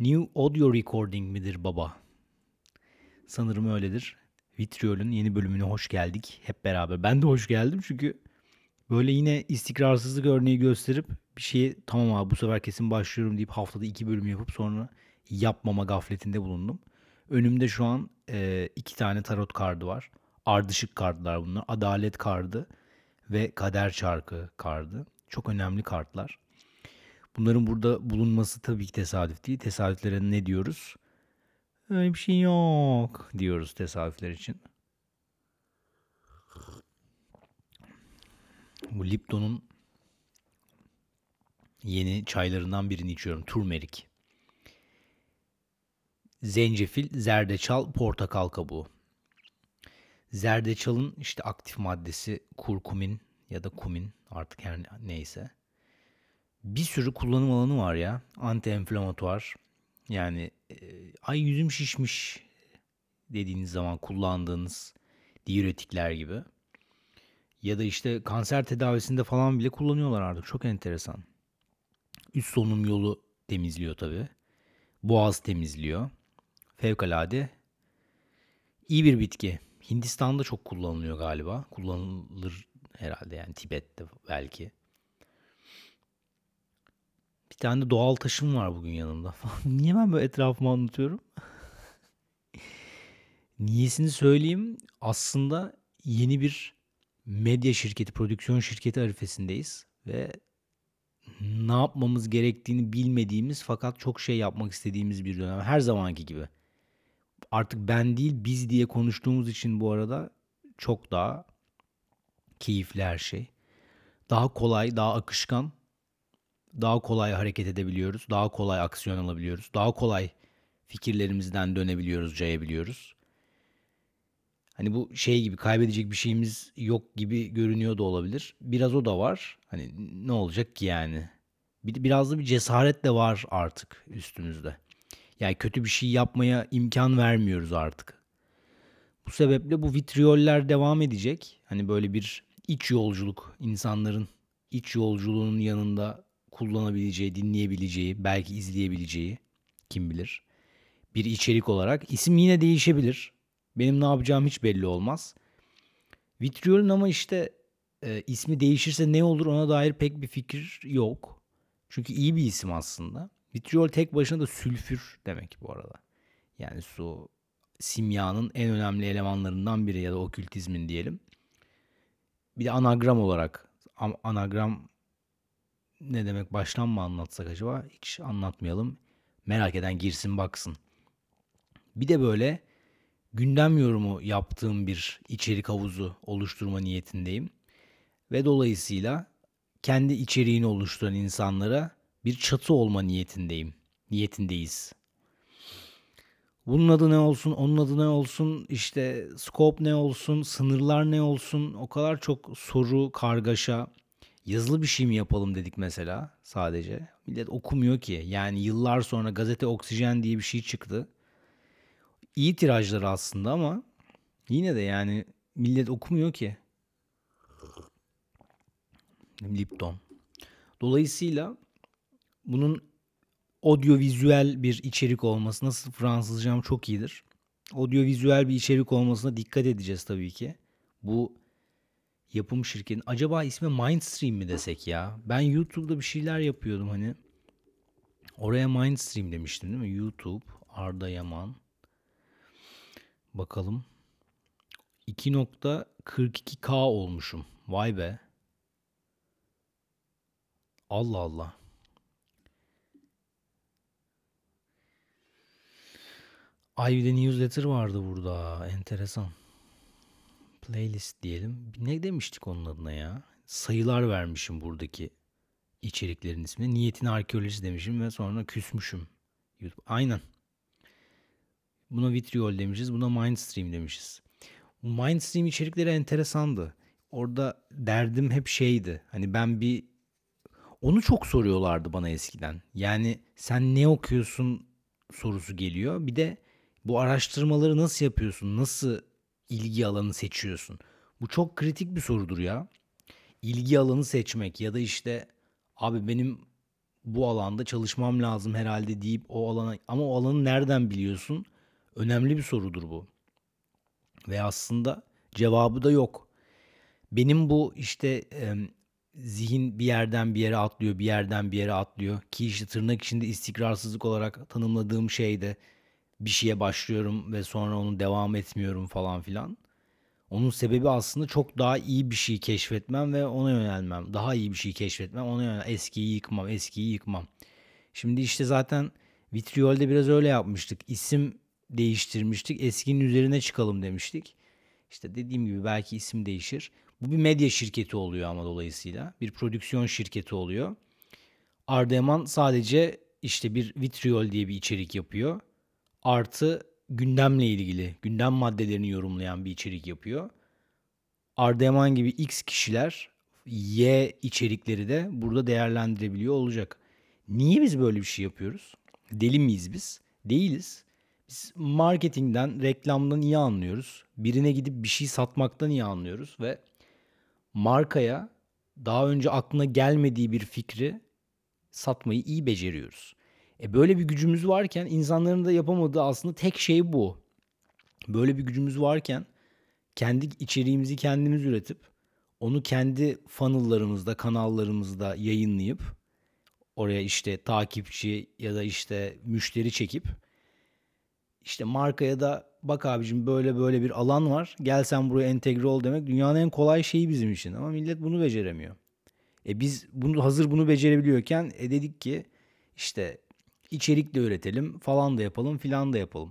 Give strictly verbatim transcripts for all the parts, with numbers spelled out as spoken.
New Audio Recording midir baba? Sanırım öyledir. Vitriol'ün yeni bölümüne hoş geldik hep beraber. Ben de hoş geldim çünkü böyle yine istikrarsızlık örneği gösterip bir şeye tamam abi bu sefer kesin başlıyorum deyip haftada iki bölüm yapıp sonra yapmama gafletinde bulundum. Önümde şu an e, iki tane tarot kartı var. Ardışık kartlar bunlar. Adalet kartı ve kader çarkı kartı. Çok önemli kartlar. Bunların burada bulunması tabii ki tesadüf değil. Tesadüflere ne diyoruz? Öyle bir şey yok diyoruz tesadüfler için. Bu Lipton'un yeni çaylarından birini içiyorum. Turmerik. Zencefil, zerdeçal, portakal kabuğu. Zerdeçalın işte aktif maddesi kurkumin ya da kumin artık her neyse. Bir sürü kullanım alanı var ya. Anti-enflamatuar. Yani e, ay yüzüm şişmiş dediğiniz zaman kullandığınız diüretikler gibi. Ya da işte kanser tedavisinde falan bile kullanıyorlar artık. Çok enteresan. Üst solunum yolu temizliyor tabii. Boğaz temizliyor. Fevkalade iyi bir bitki. Hindistan'da çok kullanılıyor galiba. Kullanılır herhalde yani Tibet'te belki. Bir tane de doğal taşım var bugün yanımda. Niye ben böyle etrafımı anlatıyorum? Niyesini söyleyeyim. Aslında yeni bir medya şirketi, prodüksiyon şirketi arifesindeyiz. Ve ne yapmamız gerektiğini bilmediğimiz fakat çok şey yapmak istediğimiz bir dönem. Her zamanki gibi. Artık ben değil biz diye konuştuğumuz için bu arada çok daha keyifli her şey. Daha kolay, daha akışkan, daha kolay hareket edebiliyoruz. Daha kolay aksiyon alabiliyoruz. Daha kolay fikirlerimizden dönebiliyoruz, cayabiliyoruz. Hani bu şey gibi kaybedecek bir şeyimiz yok gibi görünüyor da olabilir. Biraz o da var. Hani ne olacak ki yani? Bir, biraz da bir cesaret de var artık üstümüzde. Yani kötü bir şey yapmaya imkan vermiyoruz artık. Bu sebeple bu vitrioller devam edecek. Hani böyle bir iç yolculuk, insanların iç yolculuğunun yanında kullanabileceği, dinleyebileceği, belki izleyebileceği kim bilir. Bir içerik olarak isim yine değişebilir. Benim ne yapacağım hiç belli olmaz. Vitriol'ün ama işte e, ismi değişirse ne olur ona dair pek bir fikir yok. Çünkü iyi bir isim aslında. Vitriol tek başına da sülfür demek bu arada. Yani su simyanın en önemli elemanlarından biri ya da okültizmin diyelim. Bir de anagram olarak anagram ne demek baştan mı anlatsak acaba? Hiç anlatmayalım. Merak eden girsin baksın. Bir de böyle gündem yorumu yaptığım bir içerik havuzu oluşturma niyetindeyim. Ve dolayısıyla kendi içeriğini oluşturan insanlara bir çatı olma niyetindeyim. Niyetindeyiz. Bunun adı ne olsun, onun adı ne olsun, işte scope ne olsun, sınırlar ne olsun, o kadar çok soru, kargaşa. Yazılı bir şey mi yapalım dedik mesela sadece. Millet okumuyor ki. Yani yıllar sonra gazete Oksijen diye bir şey çıktı. İyi tirajlar aslında ama yine de yani millet okumuyor ki. Lipton. Dolayısıyla bunun audiovizüel bir içerik olması, nasıl Fransızcam çok iyidir. Audiovizüel bir içerik olmasına dikkat edeceğiz tabii ki. Bu yapım şirketin acaba ismi Mindstream mi desek ya? Ben YouTube'da bir şeyler yapıyordum hani. Oraya Mindstream demiştim değil mi? YouTube Arda Yaman. Bakalım. iki nokta kırk iki K olmuşum. Vay be. Allah Allah. Ay bir de newsletter vardı burada. Enteresan. Playlist diyelim. Ne demiştik onun adına ya? Sayılar vermişim buradaki içeriklerin ismini. Niyetin arkeolojisi demişim ve sonra küsmüşüm. YouTube. Aynen. Buna Vitriol demişiz. Buna Mindstream demişiz. Bu Mindstream içerikleri enteresandı. Orada derdim hep şeydi. Hani ben bir... Onu çok soruyorlardı bana eskiden. Yani sen ne okuyorsun sorusu geliyor. Bir de bu araştırmaları nasıl yapıyorsun? Nasıl ilgi alanı seçiyorsun? Bu çok kritik bir sorudur ya. İlgi alanı seçmek ya da işte abi benim bu alanda çalışmam lazım herhalde deyip o alana, ama o alanı nereden biliyorsun? Önemli bir sorudur bu. Ve aslında cevabı da yok. Benim bu işte e, zihin bir yerden bir yere atlıyor, bir yerden bir yere atlıyor. Ki işte tırnak içinde istikrarsızlık olarak tanımladığım şey de bir şeye başlıyorum ve sonra onu devam etmiyorum falan filan. Onun sebebi aslında çok daha iyi bir şey keşfetmem ve ona yönelmem. Daha iyi bir şey keşfetmem, ona yönelmem. Eskiyi yıkmam, eskiyi yıkmam. Şimdi işte zaten Vitriol'de biraz öyle yapmıştık. İsim değiştirmiştik. Eskinin üzerine çıkalım demiştik. İşte dediğim gibi belki isim değişir. Bu bir medya şirketi oluyor ama dolayısıyla. Bir prodüksiyon şirketi oluyor. Ardaman sadece işte bir Vitriol diye bir içerik yapıyor. Artı gündemle ilgili, gündem maddelerini yorumlayan bir içerik yapıyor. Ardaman gibi X kişiler Y içerikleri de burada değerlendirebiliyor olacak. Niye biz böyle bir şey yapıyoruz? Deli miyiz biz? Değiliz. Biz marketingden, reklamdan iyi anlıyoruz. Birine gidip bir şey satmaktan iyi anlıyoruz ve markaya daha önce aklına gelmediği bir fikri satmayı iyi beceriyoruz. E böyle bir gücümüz varken insanların da yapamadığı aslında tek şey bu. Böyle bir gücümüz varken kendi içeriğimizi kendimiz üretip onu kendi funnel'larımızda, kanallarımızda yayınlayıp oraya işte takipçi ya da işte müşteri çekip işte markaya da bak abicim böyle böyle bir alan var. Gel sen buraya entegre ol demek dünyanın en kolay şeyi bizim için. Ama millet bunu beceremiyor. E biz bunu hazır bunu becerebiliyorken e dedik ki işte içerik de üretelim falan da yapalım filan da yapalım.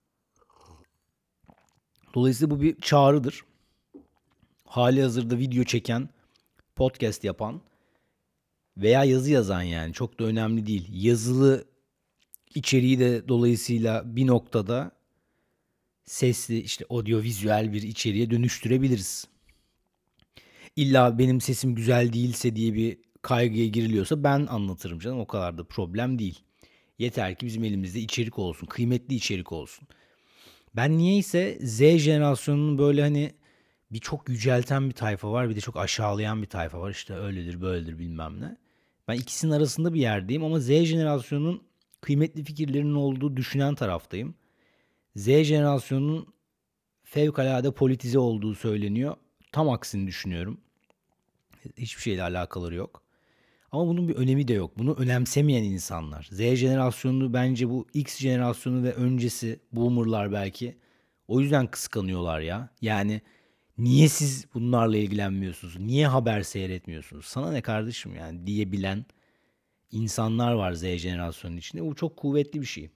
Dolayısıyla bu bir çağrıdır. Hali hazırda video çeken, podcast yapan veya yazı yazan, yani çok da önemli değil. Yazılı içeriği de dolayısıyla bir noktada sesli işte audiovizüel bir içeriğe dönüştürebiliriz. İlla benim sesim güzel değilse diye bir kaygıya giriliyorsa ben anlatırım canım, o kadar da problem değil. Yeter ki bizim elimizde içerik olsun, kıymetli içerik olsun. Ben niyeyse Z jenerasyonunun böyle hani bir çok yücelten bir tayfa var, bir de çok aşağılayan bir tayfa var. İşte öyledir, böyledir bilmem ne. Ben ikisinin arasında bir yerdeyim ama Z jenerasyonunun kıymetli fikirlerinin olduğu düşünen taraftayım. Z jenerasyonunun fevkalade politize olduğu söyleniyor. Tam aksini düşünüyorum. Hiçbir şeyle alakaları yok. Ama bunun bir önemi de yok. Bunu önemsemeyen insanlar. Z jenerasyonunu bence bu X jenerasyonu ve öncesi boomerlar belki o yüzden kıskanıyorlar ya. Yani niye siz bunlarla ilgilenmiyorsunuz? Niye haber seyretmiyorsunuz? Sana ne kardeşim yani diyebilen insanlar var Z jenerasyonunun içinde. Bu çok kuvvetli bir şey.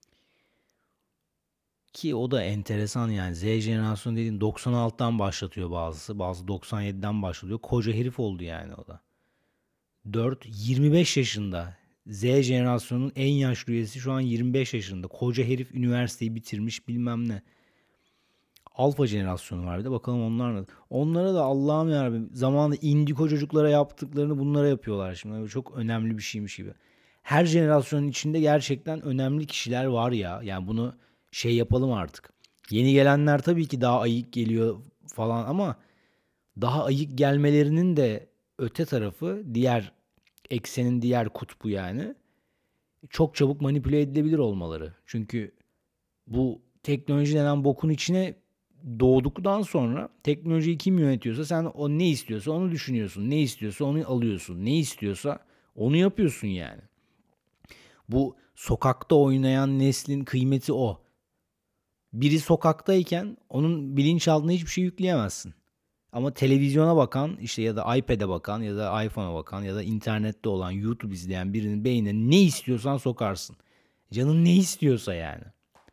Ki o da enteresan yani. Z jenerasyonu dediğin doksan altıdan başlatıyor bazısı. Bazı doksan yediden başlıyor. Koca herif oldu yani o da. dört yirmi beş yaşında. Z jenerasyonunun en yaşlı üyesi şu an yirmi beş yaşında. Koca herif üniversiteyi bitirmiş bilmem ne. Alfa jenerasyonu var bir de, bakalım onlar ne? Onlara da Allah'ım yarabbim zamanında indiko çocuklara yaptıklarını bunlara yapıyorlar şimdi. Böyle çok önemli bir şeymiş gibi. Her jenerasyonun içinde gerçekten önemli kişiler var ya. Yani bunu şey yapalım artık. Yeni gelenler tabii ki daha ayık geliyor falan ama daha ayık gelmelerinin de öte tarafı, diğer eksenin diğer kutbu yani çok çabuk manipüle edilebilir olmaları. Çünkü bu teknoloji denen bokun içine doğduktan sonra teknolojiyi kim yönetiyorsa sen o ne istiyorsa onu düşünüyorsun. Ne istiyorsa onu alıyorsun. Ne istiyorsa onu yapıyorsun yani. Bu sokakta oynayan neslin kıymeti o. Biri sokaktayken onun bilinçaltına hiçbir şey yükleyemezsin. Ama televizyona bakan işte ya da iPad'e bakan ya da iPhone'a bakan ya da internette olan YouTube izleyen birinin beynine ne istiyorsan sokarsın. Canın ne istiyorsa yani.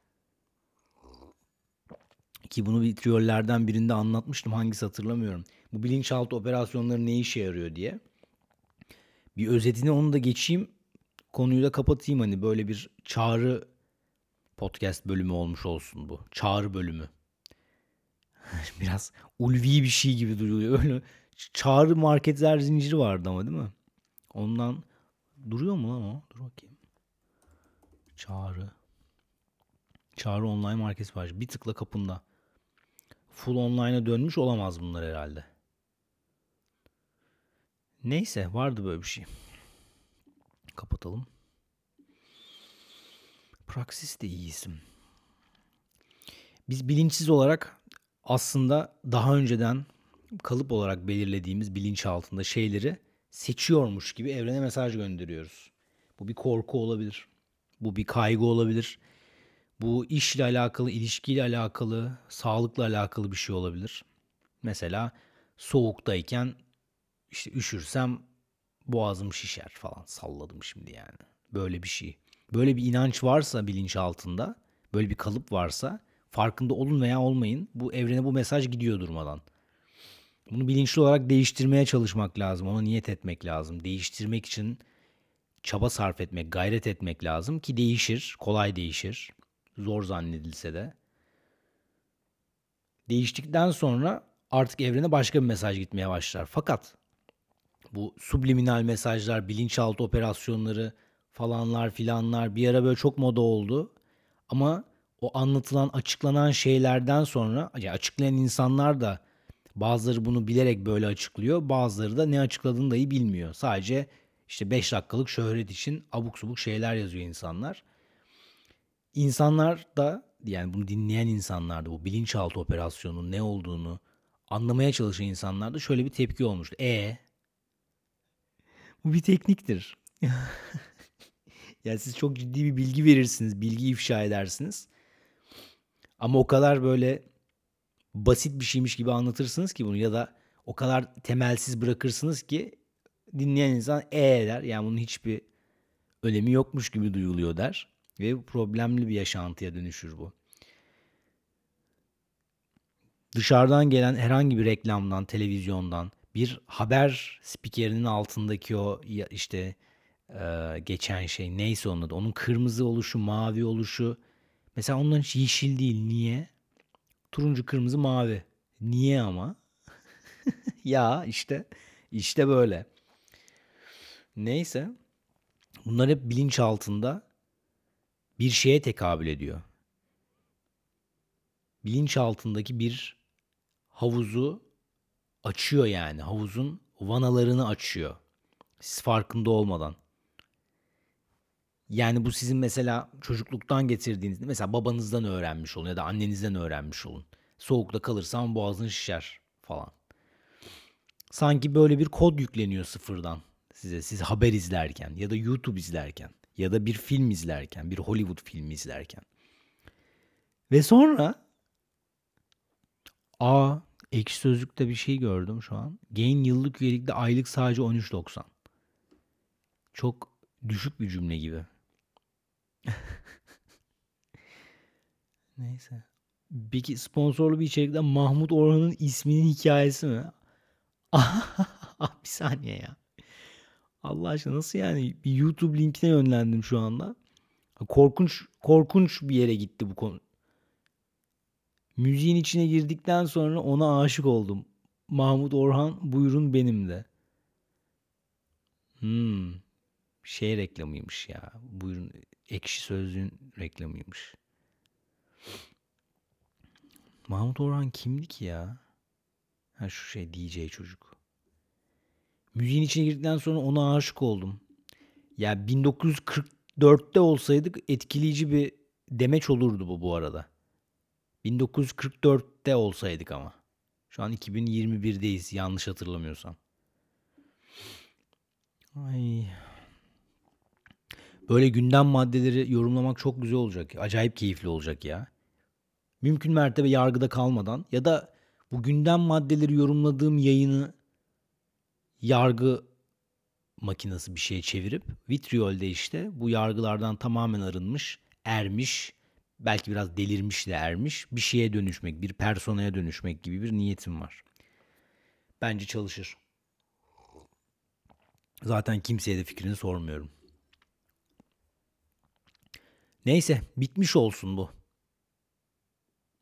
Ki bunu vitriyollerden birinde anlatmıştım, hangisi hatırlamıyorum. Bu bilinçaltı operasyonları ne işe yarıyor diye. Bir özetini onu da geçeyim. Konuyu da kapatayım, hani böyle bir çağrı podcast bölümü olmuş olsun bu. Çağrı bölümü. Biraz ulvi bir şey gibi duruyor. Öyle çağrı marketler zinciri vardı ama değil mi? Ondan duruyor mu lan o? Dur bakayım. Çağrı. Çağrı online market var. Bir tıkla kapında. Full online'a dönmüş olamaz bunlar herhalde. Neyse, vardı böyle bir şey. kapatalım. Praksis de iyi isim. Biz bilinçsiz olarak aslında daha önceden kalıp olarak belirlediğimiz bilinç altında şeyleri seçiyormuş gibi evrene mesaj gönderiyoruz. Bu bir korku olabilir. Bu bir kaygı olabilir. Bu işle alakalı, ilişkiyle alakalı, sağlıkla alakalı bir şey olabilir. Mesela soğuktayken işte üşürsem boğazım şişer falan, salladım şimdi yani. Böyle bir şey. Böyle bir inanç varsa bilinç altında, böyle bir kalıp varsa farkında olun veya olmayın bu evrene bu mesaj gidiyor durmadan. Bunu bilinçli olarak değiştirmeye çalışmak lazım. Ona niyet etmek lazım. Değiştirmek için çaba sarf etmek, gayret etmek lazım ki değişir, kolay değişir. Zor zannedilse de. Değiştikten sonra artık evrene başka bir mesaj gitmeye başlar. Fakat bu subliminal mesajlar, bilinçaltı operasyonları falanlar filanlar bir ara böyle çok moda oldu. Ama o anlatılan, açıklanan şeylerden sonra, yani açıklayan insanlar da bazıları bunu bilerek böyle açıklıyor, bazıları da ne açıkladığını dahi bilmiyor. Sadece işte beş dakikalık şöhret için abuk subuk şeyler yazıyor insanlar. İnsanlar da, yani bunu dinleyen insanlar da bu bilinçaltı operasyonunun ne olduğunu anlamaya çalışan insanlar da şöyle bir tepki olmuştu. E bu bir tekniktir. Yani siz çok ciddi bir bilgi verirsiniz, bilgi ifşa edersiniz. Ama o kadar böyle basit bir şeymiş gibi anlatırsınız ki bunu, ya da o kadar temelsiz bırakırsınız ki dinleyen insan ee der. Yani bunun hiçbir önemi yokmuş gibi duyuluyor der. Ve problemli bir yaşantıya dönüşür bu. Dışarıdan gelen herhangi bir reklamdan, televizyondan, bir haber spikerinin altındaki o işte e, geçen şey neyse onun adı, onun kırmızı oluşu, mavi oluşu. Mesela onların hiç yeşil değil. Niye? Turuncu, kırmızı, mavi. Niye ama? Ya işte işte böyle. Neyse. Bunlar hep bilinç altında bir şeye tekabül ediyor. Bilinç altındaki bir havuzu açıyor yani. Havuzun vanalarını açıyor. Siz farkında olmadan. Yani bu sizin mesela çocukluktan getirdiğiniz, mesela babanızdan öğrenmiş olun ya da annenizden öğrenmiş olun. Soğukta kalırsan boğazın şişer falan. Sanki böyle bir kod yükleniyor sıfırdan size. Siz haber izlerken ya da YouTube izlerken ya da bir film izlerken, bir Hollywood filmi izlerken. Ve sonra aa, Ekşi Sözlük'te bir şey gördüm şu an. Gain yıllık üyelikte aylık sadece on üç doksan. Çok düşük bir cümle gibi. Neyse. Peki sponsorlu bir içerikte Mahmut Orhan'ın isminin hikayesi mi? Bir saniye ya. Allah aşkına nasıl yani? Bir YouTube linkine yönlendim şu anda. Korkunç korkunç bir yere gitti bu konu. Müziğin içine girdikten sonra ona aşık oldum. Mahmut Orhan buyurun benim de. Hmm, şey reklamıymış ya. Buyurun, Ekşi Sözlüğün reklamıymış. Mahmut Orhan kimdi ki ya? Ha, şu şey D J çocuk. Müziğin içine girdikten sonra ona aşık oldum. Ya bin dokuz yüz kırk dörtte olsaydık etkileyici bir demeç olurdu bu bu arada. bin dokuz yüz kırk dörtte olsaydık ama. Şu an iki bin yirmi birdeyiz yanlış hatırlamıyorsam. Ay. Böyle gündem maddeleri yorumlamak çok güzel olacak. Acayip keyifli olacak ya. Mümkün mertebe yargıda kalmadan ya da bu gündem maddeleri yorumladığım yayını yargı makinesi bir şeye çevirip vitriolde işte bu yargılardan tamamen arınmış, ermiş, belki biraz delirmiş de ermiş bir şeye dönüşmek, bir personaya dönüşmek gibi bir niyetim var. Bence çalışır. Zaten kimseye de fikrini sormuyorum. Neyse, bitmiş olsun bu.